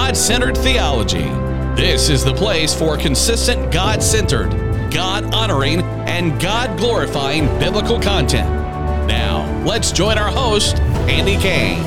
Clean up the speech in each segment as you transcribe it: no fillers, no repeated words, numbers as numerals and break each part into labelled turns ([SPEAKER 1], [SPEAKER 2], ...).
[SPEAKER 1] God-centered theology. This is the place for consistent God-centered, God-honoring, and God-glorifying biblical content. Now, let's join our host, Andy Kane.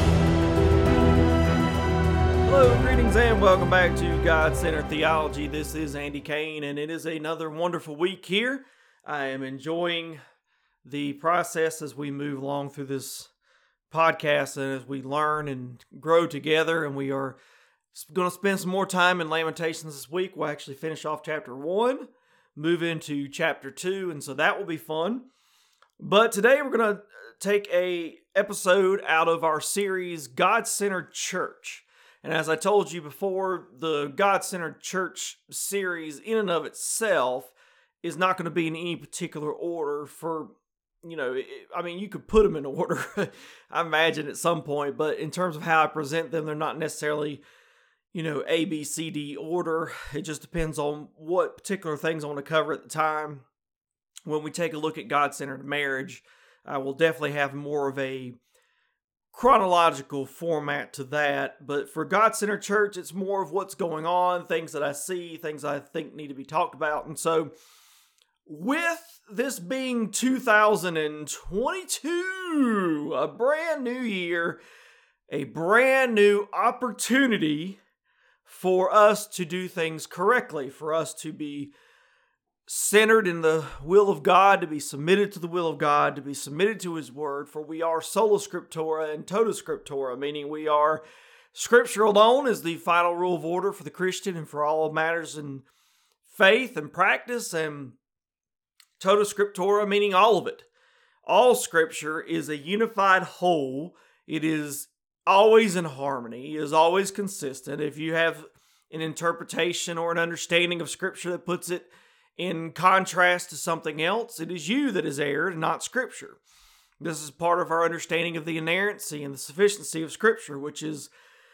[SPEAKER 2] Hello, greetings, and welcome back to God-centered theology. This is Andy Kane, and it is another wonderful week here. I am enjoying the process as we move along through this podcast and as we learn and grow together, and we are going to spend some more time in Lamentations this week. We'll actually finish off chapter 1, move into chapter 2, and so that will be fun. But today we're going to take a episode out of our series, God-Centered Church. And as I told you before, the God-Centered Church series in and of itself is not going to be in any particular order for, you could put them in order, I imagine, at some point. But in terms of how I present them, they're not necessarily, A, B, C, D order. It just depends on what particular things I want to cover at the time. When we take a look at God-Centered Marriage, I will definitely have more of a chronological format to that. But for God-Centered Church, it's more of what's going on, things that I see, things I think need to be talked about. And so, with this being 2022, a brand new year, a brand new opportunity for us to do things correctly, for us to be centered in the will of God, to be submitted to the will of God, to be submitted to His Word, for we are sola scriptura and tota scriptura, meaning we are Scripture alone is the final rule of order for the Christian and for all matters in faith and practice, and tota scriptura, meaning all of it. All Scripture is a unified whole. It is always in harmony. It is always consistent. If you have an interpretation or an understanding of Scripture that puts it in contrast to something else, it is you that is erred, not Scripture. This is part of our understanding of the inerrancy and the sufficiency of Scripture, which is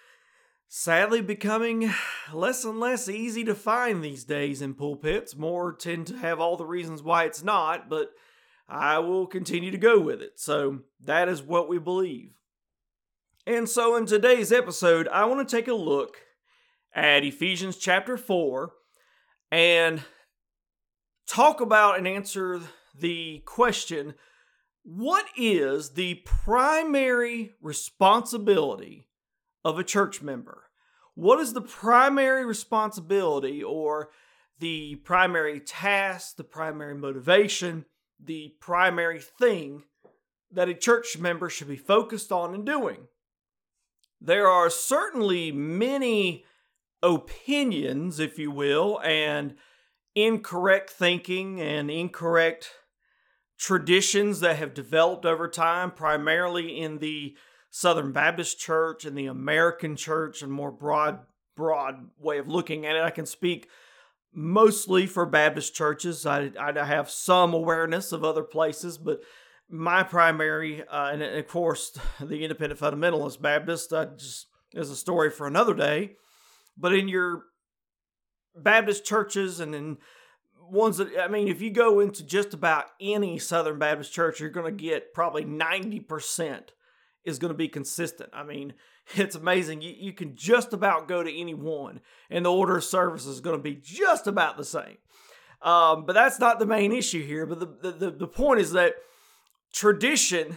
[SPEAKER 2] sadly becoming less and less easy to find these days in pulpits. More tend to have all the reasons why it's not, but I will continue to go with it. So that is what we believe. And so in today's episode, I want to take a look at Ephesians chapter 4 and talk about and answer the question, what is the primary responsibility of a church member? What is the primary responsibility or the primary task, the primary motivation, the primary thing that a church member should be focused on and doing? There are certainly many opinions, if you will, and incorrect thinking and incorrect traditions that have developed over time, primarily in the Southern Baptist Church and the American Church, and more broad way of looking at it. I can speak mostly for Baptist churches. I have some awareness of other places, but my primary, and of course, the Independent Fundamentalist Baptist, just is a story for another day. But in your Baptist churches and in ones that, if you go into just about any Southern Baptist church, you're going to get probably 90% is going to be consistent. It's amazing. You can just about go to any one, and the order of service is going to be just about the same. But that's not the main issue here. But the point is that tradition,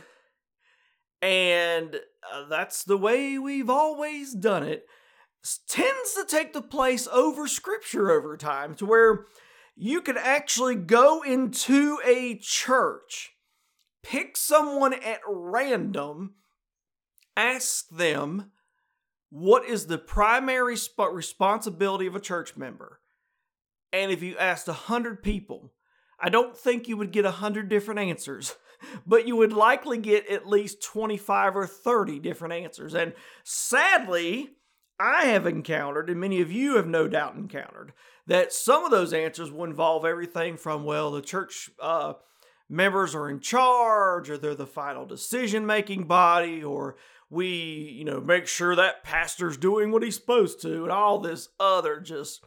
[SPEAKER 2] and that's the way we've always done it, tends to take the place over Scripture over time, to where you could actually go into a church, pick someone at random, ask them, what is the primary responsibility of a church member? And if you asked 100 people, I don't think you would get 100 different answers, but you would likely get at least 25 or 30 different answers. And sadly, I have encountered, and many of you have no doubt encountered, that some of those answers will involve everything from, the church members are in charge, or they're the final decision-making body, or we, make sure that pastor's doing what he's supposed to, and all this other just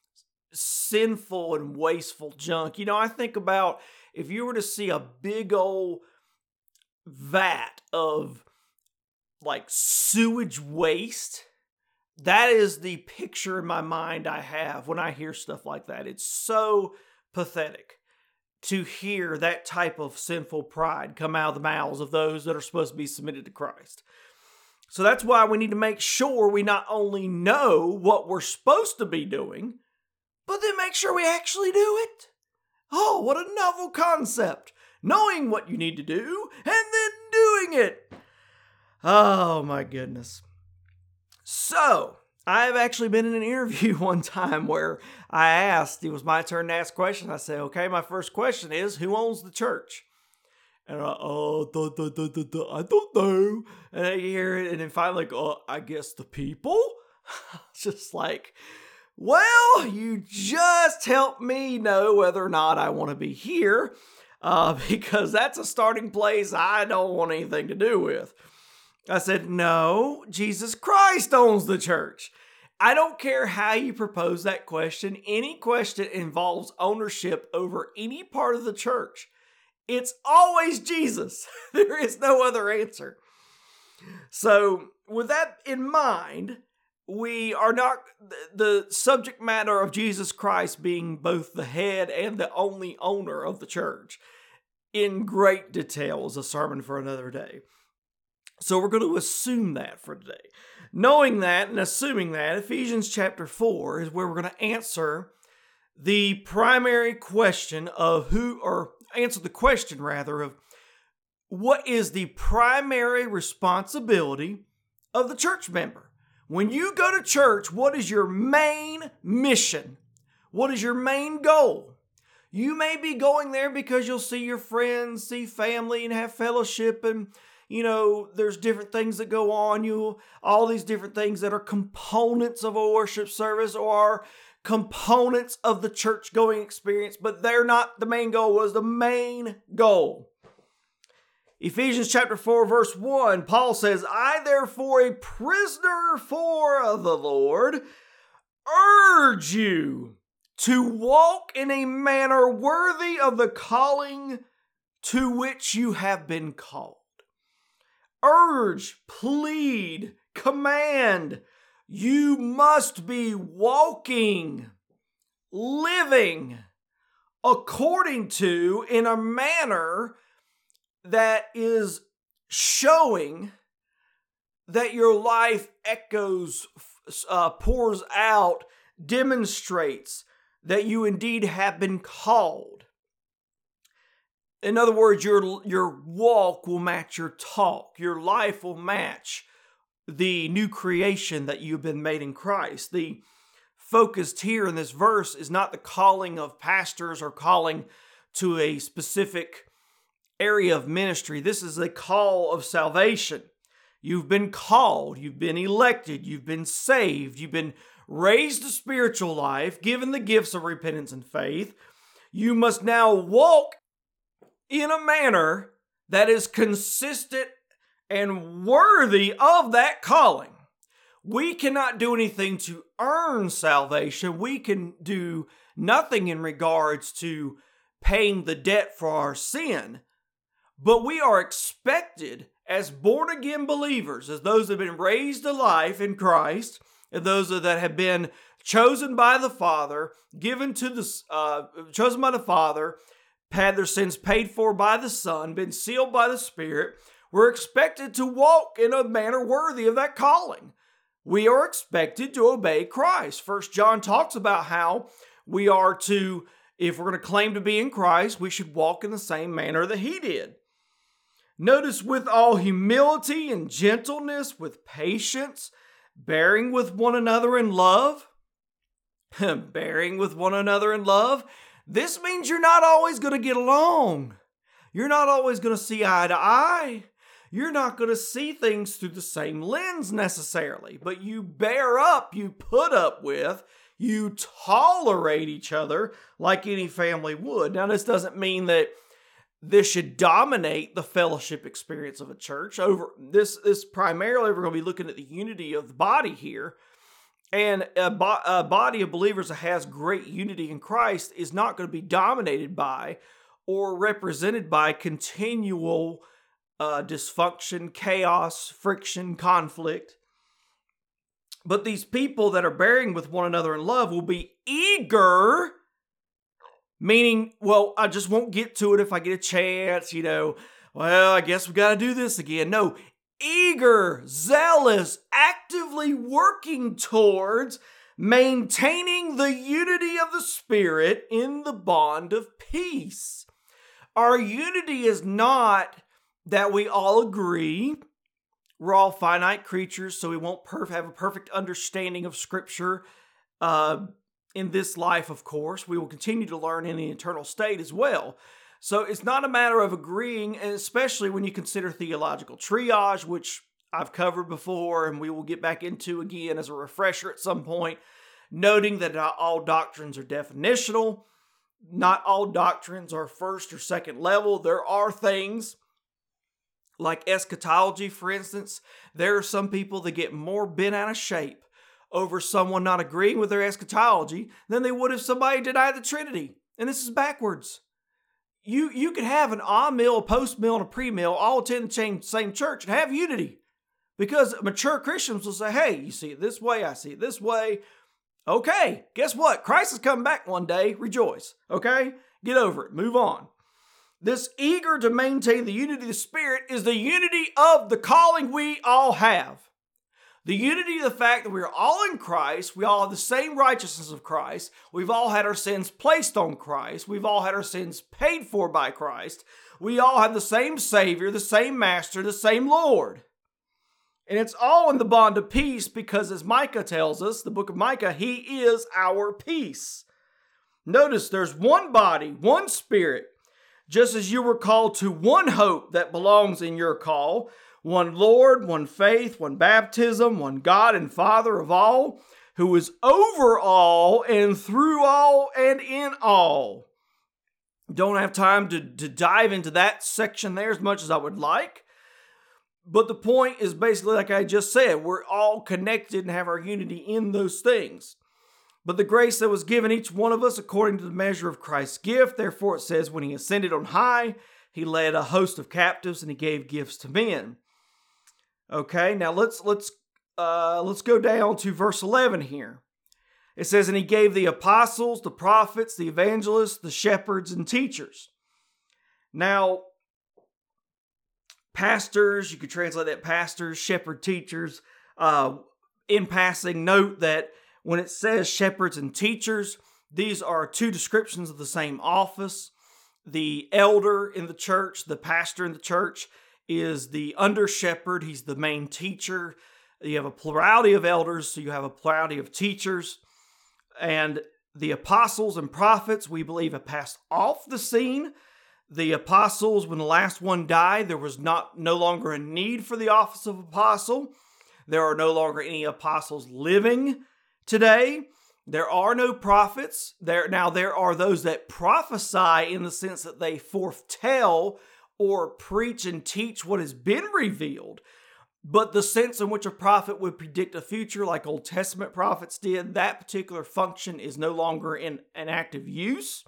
[SPEAKER 2] sinful and wasteful junk. I think about if you were to see a big old vat of like sewage waste That is the picture in my mind I have when I hear stuff like that. It's so pathetic to hear that type of sinful pride come out of the mouths of those that are supposed to be submitted to Christ. So that's why we need to make sure we not only know what we're supposed to be doing, but then make sure we actually do it. Oh, what a novel concept. Knowing what you need to do and then doing it. Oh my goodness. So, I've actually been in an interview one time where I asked, it was my turn to ask questions. I said, okay, my first question is, who owns the church? And I don't know. And I hear it, and then finally, I guess the people? Just like, well, you just helped me know whether or not I want to be here, because that's a starting place I don't want anything to do with. I said, no, Jesus Christ owns the church. I don't care how you propose that question. Any question involves ownership over any part of the church. It's always Jesus. There is no other answer. So with that in mind, we are not the subject matter of Jesus Christ being both the head and the only owner of the church in great detail is a sermon for another day. So we're going to assume that for today. Knowing that and assuming that, Ephesians chapter 4 is where we're going to answer the primary question of answer the question of what is the primary responsibility of the church member. When you go to church, what is your main mission? What is your main goal? You may be going there because you'll see your friends, see family, and have fellowship, and there's different things that go on. All these different things that are components of a worship service or components of the church-going experience, but they're not the main goal. Was the main goal. Ephesians chapter 4, verse 1, Paul says, I therefore, a prisoner for the Lord, urge you to walk in a manner worthy of the calling to which you have been called. Urge, plead, command. You must be walking, living according to, in a manner that is showing that your life echoes, pours out, demonstrates that you indeed have been called. In other words, your walk will match your talk. Your life will match the new creation that you've been made in Christ. The focused here in this verse is not the calling of pastors or calling to a specific area of ministry. This is a call of salvation. You've been called, you've been elected, you've been saved, you've been raised to spiritual life, given the gifts of repentance and faith. You must now walk in a manner that is consistent and worthy of that calling. We cannot do anything to earn salvation. We can do nothing in regards to paying the debt for our sin. But we are expected as born-again believers, as those that have been raised to life in Christ, and those that have been chosen by the Father, chosen by the Father, had their sins paid for by the Son, been sealed by the Spirit, we're expected to walk in a manner worthy of that calling. We are expected to obey Christ. 1 John talks about how we are to, if we're going to claim to be in Christ, we should walk in the same manner that He did. Notice, with all humility and gentleness, with patience, bearing with one another in love. Bearing with one another in love. This means you're not always going to get along. You're not always going to see eye to eye. You're not going to see things through the same lens necessarily, but you bear up, you put up with, you tolerate each other like any family would. Now, this doesn't mean that this should dominate the fellowship experience of a church. This primarily, we're going to be looking at the unity of the body here. And a body of believers that has great unity in Christ is not going to be dominated by or represented by continual dysfunction, chaos, friction, conflict. But these people that are bearing with one another in love will be eager, meaning, well, I just won't get to it if I get a chance, well, I guess we got to do this again. No, eager, zealous, actively working towards maintaining the unity of the Spirit in the bond of peace. Our unity is not that we all agree. We're all finite creatures, so we won't have a perfect understanding of Scripture in this life, of course. We will continue to learn in the eternal state as well. So it's not a matter of agreeing, and especially when you consider theological triage, which I've covered before, and we will get back into again as a refresher at some point, noting that not all doctrines are definitional. Not all doctrines are first or second level. There are things like eschatology, for instance. There are some people that get more bent out of shape over someone not agreeing with their eschatology than they would if somebody denied the Trinity. And this is backwards. You could have an a-mill, a post-mill, and a pre-mill all attend the same church and have unity. Because mature Christians will say, hey, you see it this way, I see it this way. Okay, guess what? Christ is coming back one day. Rejoice. Okay? Get over it. Move on. This eager to maintain the unity of the Spirit is the unity of the calling we all have. The unity of the fact that we're all in Christ, we all have the same righteousness of Christ, we've all had our sins placed on Christ, we've all had our sins paid for by Christ, we all have the same Savior, the same Master, the same Lord. And it's all in the bond of peace because, as Micah tells us, the book of Micah, He is our peace. Notice there's one body, one Spirit, just as you were called to one hope that belongs in your call, one Lord, one faith, one baptism, one God and Father of all, who is over all and through all and in all. Don't have time to dive into that section there as much as I would like. But the point is basically, like I just said, we're all connected and have our unity in those things. But the grace that was given each one of us according to the measure of Christ's gift, therefore it says, when He ascended on high, He led a host of captives and He gave gifts to men. Okay, now let's go down to verse 11 here. It says, and He gave the apostles, the prophets, the evangelists, the shepherds, and teachers. Now, pastors, you could translate that pastors, shepherd, teachers. In passing, note that when it says shepherds and teachers, these are two descriptions of the same office. The elder in the church, the pastor in the church, is the under shepherd. He's the main teacher. You have a plurality of elders, so you have a plurality of teachers. And the apostles and prophets, we believe, have passed off the scene. The apostles, when the last one died, there was no longer a need for the office of apostle. There are no longer any apostles living today. There are no prophets. There are those that prophesy in the sense that they foretell or preach and teach what has been revealed. But the sense in which a prophet would predict a future, like Old Testament prophets did, that particular function is no longer in an active use.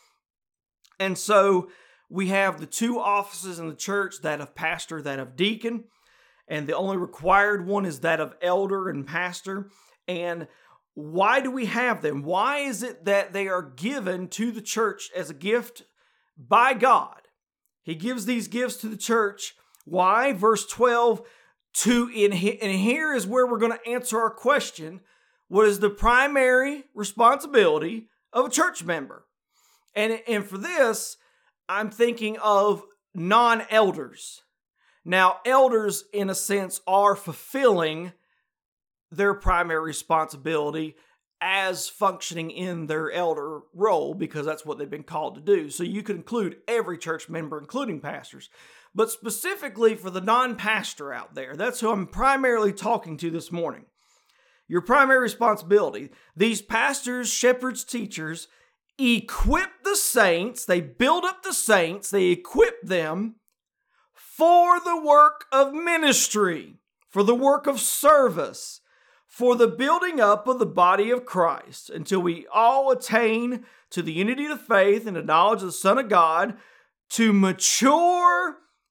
[SPEAKER 2] And so we have the two offices in the church, that of pastor, that of deacon, and the only required one is that of elder and pastor. And why do we have them? Why is it that they are given to the church as a gift by God? He gives these gifts to the church. Why? Verse 12, and here is where we're going to answer our question. What is the primary responsibility of a church member? And for this, I'm thinking of non-elders. Now, elders, in a sense, are fulfilling their primary responsibility as functioning in their elder role, because that's what they've been called to do. So you could include every church member, including pastors. But specifically for the non-pastor out there, that's who I'm primarily talking to this morning. Your primary responsibility, these pastors, shepherds, teachers, equip the saints, they build up the saints, they equip them for the work of ministry, for the work of service, for the building up of the body of Christ, until we all attain to the unity of the faith and the knowledge of the Son of God, to mature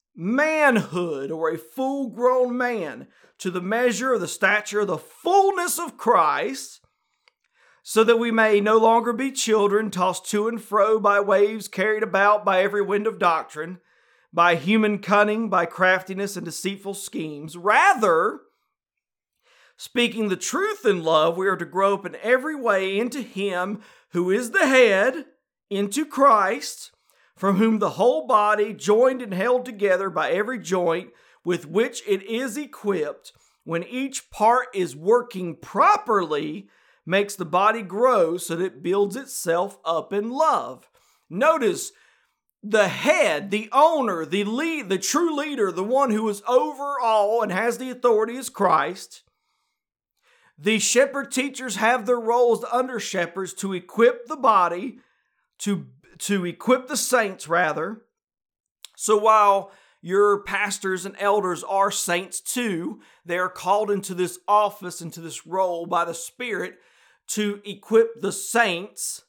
[SPEAKER 2] manhood, or a full-grown man, to the measure of the stature of the fullness of Christ, so that we may no longer be children, tossed to and fro by waves, carried about by every wind of doctrine, by human cunning, by craftiness and deceitful schemes. Rather, speaking the truth in love, we are to grow up in every way into Him who is the head, into Christ, from whom the whole body, joined and held together by every joint with which it is equipped, when each part is working properly, makes the body grow so that it builds itself up in love. Notice, the head, the owner, the true leader, the one who is over all and has the authority is Christ. The shepherd teachers have their roles, the under shepherds, to equip the body, to equip the saints, rather. So while your pastors and elders are saints too, they are called into this office, into this role by the Spirit to equip the saints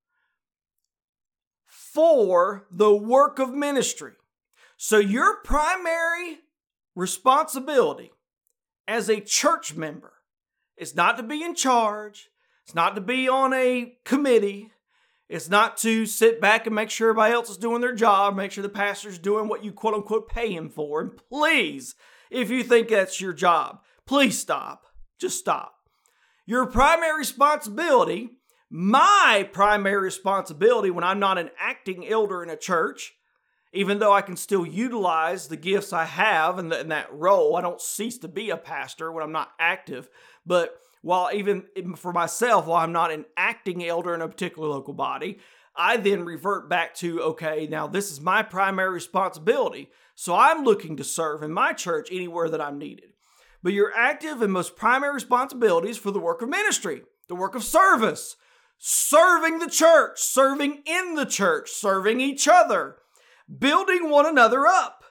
[SPEAKER 2] for the work of ministry. So your primary responsibility as a church member is not to be in charge. It's not to be on a committee. It's not to sit back and make sure everybody else is doing their job, make sure the pastor's doing what you quote unquote pay him for. And please, if you think that's your job, please stop. Just stop. Your primary responsibility, my primary responsibility when I'm not an acting elder in a church, even though I can still utilize the gifts I have in that role, I don't cease to be a pastor when I'm not active. But while even for myself, while I'm not an acting elder in a particular local body, I then revert back to, okay, now this is my primary responsibility. So I'm looking to serve in my church anywhere that I'm needed. But your active and most primary responsibility is for the work of ministry, the work of service, serving the church, serving in the church, serving each other, building one another up.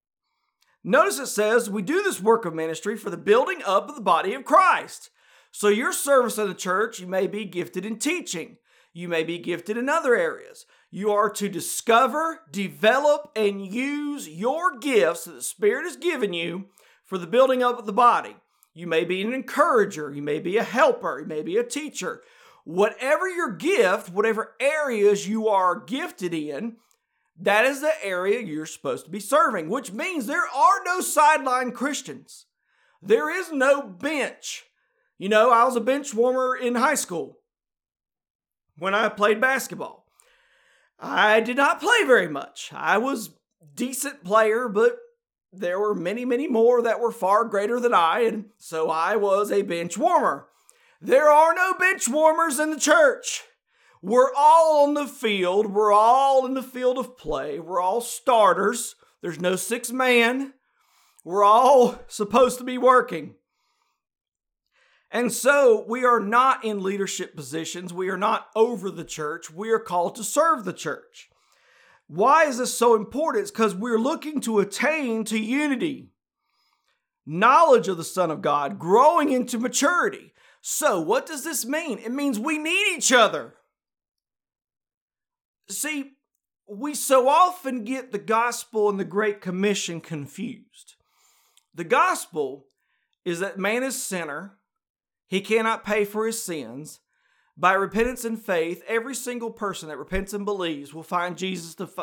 [SPEAKER 2] Notice it says we do this work of ministry for the building up of the body of Christ. So your service in the church, you may be gifted in teaching. You may be gifted in other areas. You are to discover, develop, and use your gifts that the Spirit has given you for the building up of the body. You may be an encourager. You may be a helper. You may be a teacher. Whatever your gift, whatever areas you are gifted in, that is the area you're supposed to be serving, which means there are no sideline Christians. There is no bench. You know, I was a bench warmer in high school when I played basketball. I did not play very much. I was a decent player, but there were many, many more that were far greater than I, and so I was a bench warmer. There are no bench warmers in the church. We're all on the field. We're all in the field of play. We're all starters. There's no sixth man. We're all supposed to be working. And so we are not in leadership positions. We are not over the church. We are called to serve the church. Why is this so important? It's because we're looking to attain to unity, knowledge of the Son of God, growing into maturity. So what does this mean? It means we need each other. See, we so often get the gospel and the Great Commission confused. The gospel is that man is a sinner. He cannot pay for his sins. By repentance and faith, every single person that repents and believes will find Jesus to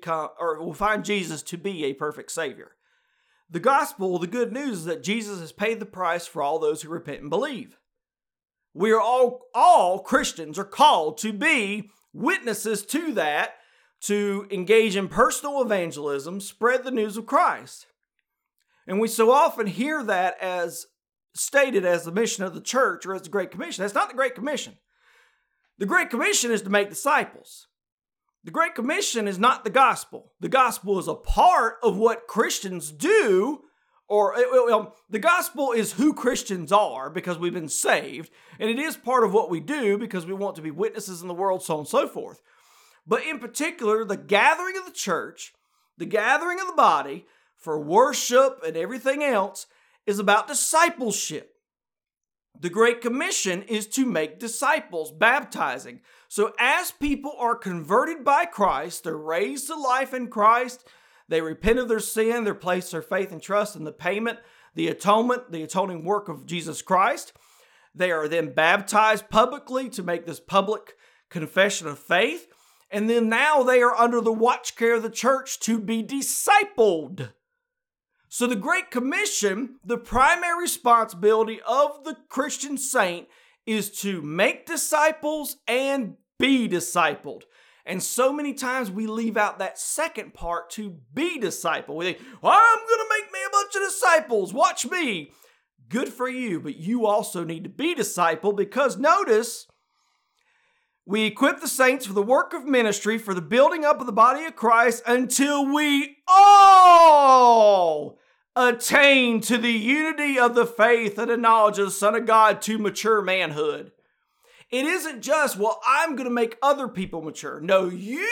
[SPEAKER 2] be a perfect Savior. The gospel, the good news, is that Jesus has paid the price for all those who repent and believe. We are all Christians are called to be witnesses to that, to engage in personal evangelism, spread the news of Christ. And we so often hear that as stated as the mission of the church or as the Great Commission. That's not the Great Commission. The Great Commission is to make disciples. The Great Commission is not the gospel. The gospel is a part of what Christians do, or the gospel is who Christians are because we've been saved, and it is part of what we do because we want to be witnesses in the world, so on and so forth. But in particular, the gathering of the church, the gathering of the body for worship and everything else is about discipleship. The Great Commission is to make disciples, baptizing. So as people are converted by Christ, they're raised to life in Christ, They repent of their sin, they place their faith and trust in the payment, the atonement, the atoning work of Jesus Christ. They are then baptized publicly to make this public confession of faith. And then now they are under the watch care of the church to be discipled. So the Great Commission, the primary responsibility of the Christian saint is to make disciples and be discipled. And so many times we leave out that second part, to be discipled. We think, well, I'm going to make me a bunch of disciples. Watch me. Good for you, but you also need to be discipled, because notice, we equip the saints for the work of ministry, for the building up of the body of Christ, until we all attain to the unity of the faith and the knowledge of the Son of God, to mature manhood. It isn't just, well, I'm going to make other people mature. No,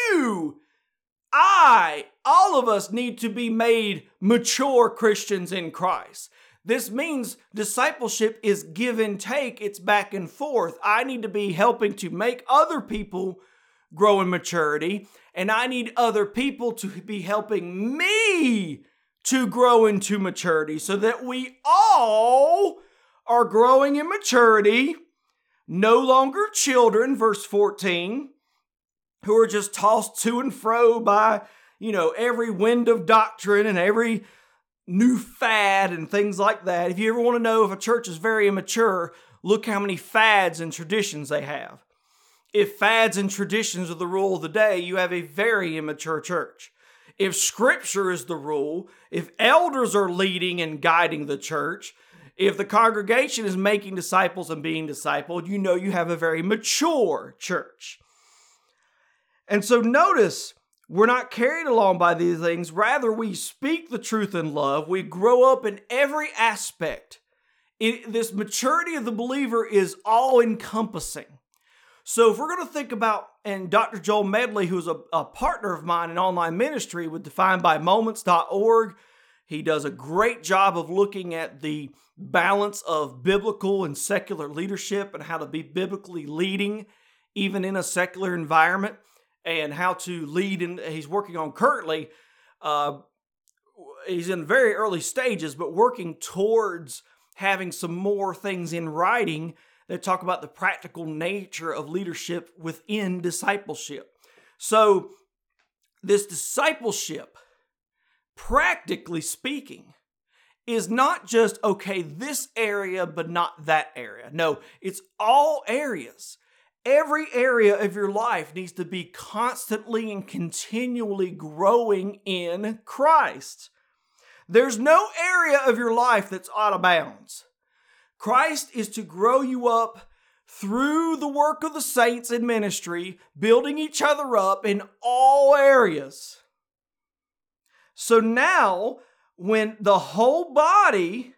[SPEAKER 2] all of us need to be made mature Christians in Christ. This means discipleship is give and take. It's back and forth. I need to be helping to make other people grow in maturity, and I need other people to be helping me to grow into maturity, so that we all are growing in maturity, no longer children, verse 14, who are just tossed to and fro by, every wind of doctrine and every new fad and things like that. If you ever want to know if a church is very immature, look how many fads and traditions they have. If fads and traditions are the rule of the day, you have a very immature church. If Scripture is the rule, if elders are leading and guiding the church, if the congregation is making disciples and being discipled, you have a very mature church. And so notice, we're not carried along by these things. Rather, we speak the truth in love. We grow up in every aspect. This maturity of the believer is all-encompassing. So if we're going to think about, and Dr. Joel Medley, who's a partner of mine in online ministry with definedbymoments.org, he does a great job of looking at the balance of biblical and secular leadership and how to be biblically leading even in a secular environment, and how to lead. And he's working on currently, he's in very early stages, but working towards having some more things in writing that talk about the practical nature of leadership within discipleship. So this discipleship, practically speaking, is not just, okay, this area, but not that area. No, it's all areas. Every area of your life needs to be constantly and continually growing in Christ. There's no area of your life that's out of bounds. Christ is to grow you up through the work of the saints in ministry, building each other up in all areas. So now, when the whole body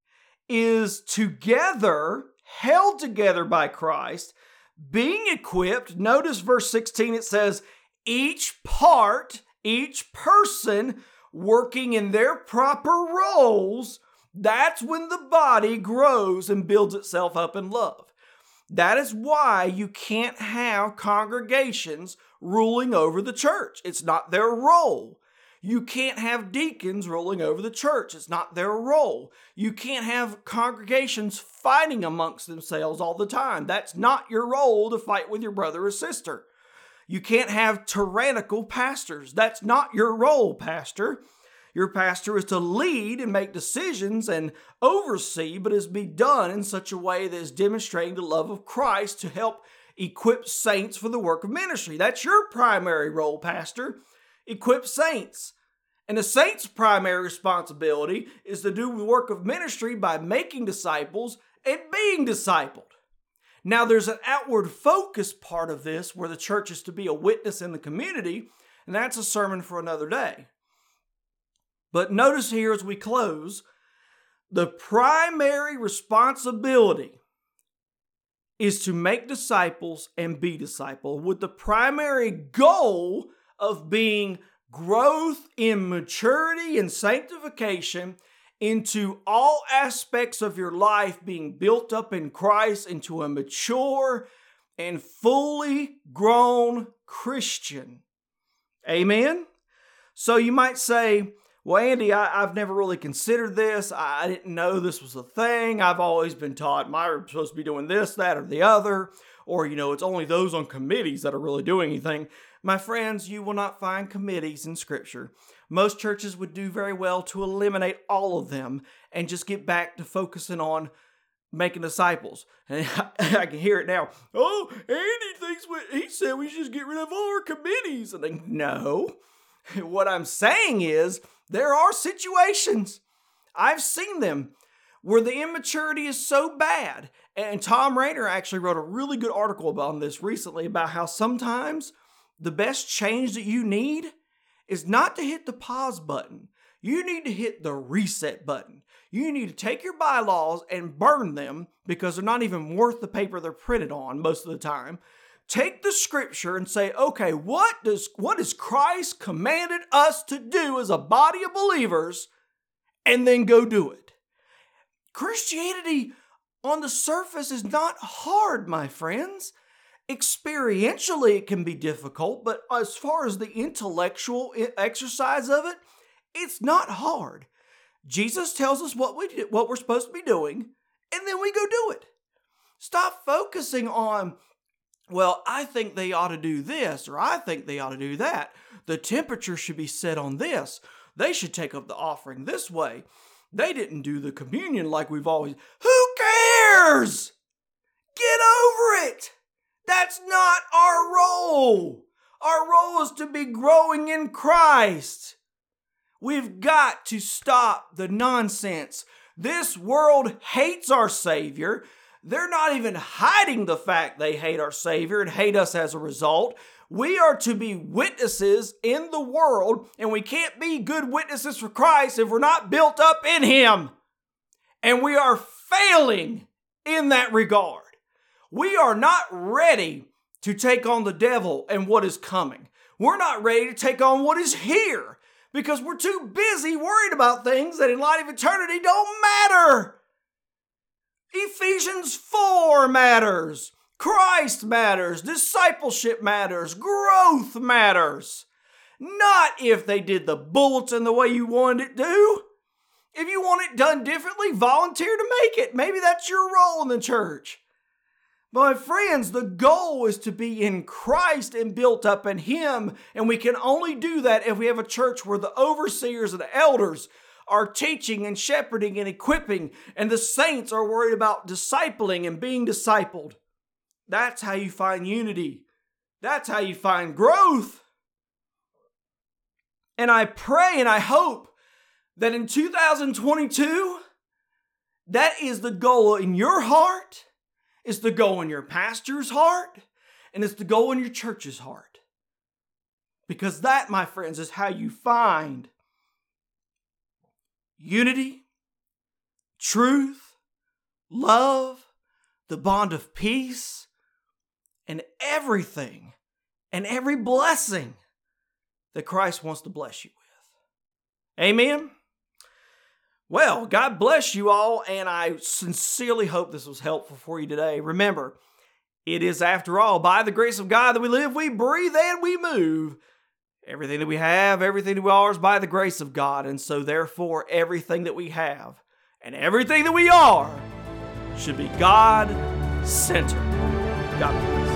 [SPEAKER 2] is together, held together by Christ, being equipped, notice verse 16, it says, each part, each person working in their proper roles, that's when the body grows and builds itself up in love. That is why you can't have congregations ruling over the church. It's not their role. You can't have deacons ruling over the church. It's not their role. You can't have congregations fighting amongst themselves all the time. That's not your role, to fight with your brother or sister. You can't have tyrannical pastors. That's not your role, pastor. Your pastor is to lead and make decisions and oversee, but is be done in such a way that is demonstrating the love of Christ to help equip saints for the work of ministry. That's your primary role, pastor. Equip saints. And the saints' primary responsibility is to do the work of ministry by making disciples and being discipled. Now, there's an outward focus part of this where the church is to be a witness in the community, and that's a sermon for another day. But notice here as we close, the primary responsibility is to make disciples and be discipled, with the primary goal of being growth in maturity and sanctification into all aspects of your life, being built up in Christ into a mature and fully grown Christian. Amen? So you might say, well, Andy, I've never really considered this. I didn't know this was a thing. I've always been taught we're supposed to be doing this, that, or the other. Or, it's only those on committees that are really doing anything. My friends, you will not find committees in Scripture. Most churches would do very well to eliminate all of them and just get back to focusing on making disciples. And I can hear it now. Oh, Andy he said we should just get rid of all our committees. And then, no. What I'm saying is there are situations, I've seen them, where the immaturity is so bad. And Tom Rainer actually wrote a really good article about this recently about how sometimes the best change that you need is not to hit the pause button. You need to hit the reset button. You need to take your bylaws and burn them because they're not even worth the paper they're printed on most of the time. Take the Scripture and say, okay, what has Christ commanded us to do as a body of believers? And then go do it. Christianity on the surface is not hard, my friends. Experientially, it can be difficult, but as far as the intellectual exercise of it, it's not hard. Jesus tells us what we're supposed to be doing, and then we go do it. Stop focusing on, well, I think they ought to do this, or I think they ought to do that. The temperature should be set on this. They should take up the offering this way. They didn't do the communion like we've always. Who cares? Get over it. That's not our role. Our role is to be growing in Christ. We've got to stop the nonsense. This world hates our Savior. They're not even hiding the fact they hate our Savior and hate us as a result. We are to be witnesses in the world, and we can't be good witnesses for Christ if we're not built up in Him. And we are failing in that regard. We are not ready to take on the devil and what is coming. We're not ready to take on what is here because we're too busy worried about things that in light of eternity don't matter. Ephesians 4 matters. Christ matters. Discipleship matters. Growth matters. Not if they did the bulletin the way you wanted it to. If you want it done differently, volunteer to make it. Maybe that's your role in the church. But my friends, the goal is to be in Christ and built up in Him. And we can only do that if we have a church where the overseers and the elders are teaching and shepherding and equipping, and the saints are worried about discipling and being discipled. That's how you find unity. That's how you find growth. And I pray and I hope that in 2022, that is the goal in your heart, it's the goal in your pastor's heart, and it's the goal in your church's heart. Because that, my friends, is how you find unity, truth, love, the bond of peace, and everything and every blessing that Christ wants to bless you with. Amen? Well, God bless you all, and I sincerely hope this was helpful for you today. Remember, it is, after all, by the grace of God that we live, we breathe, and we move. Everything that we have, everything that we are is by the grace of God. And so therefore, everything that we have and everything that we are should be God-centered. God bless.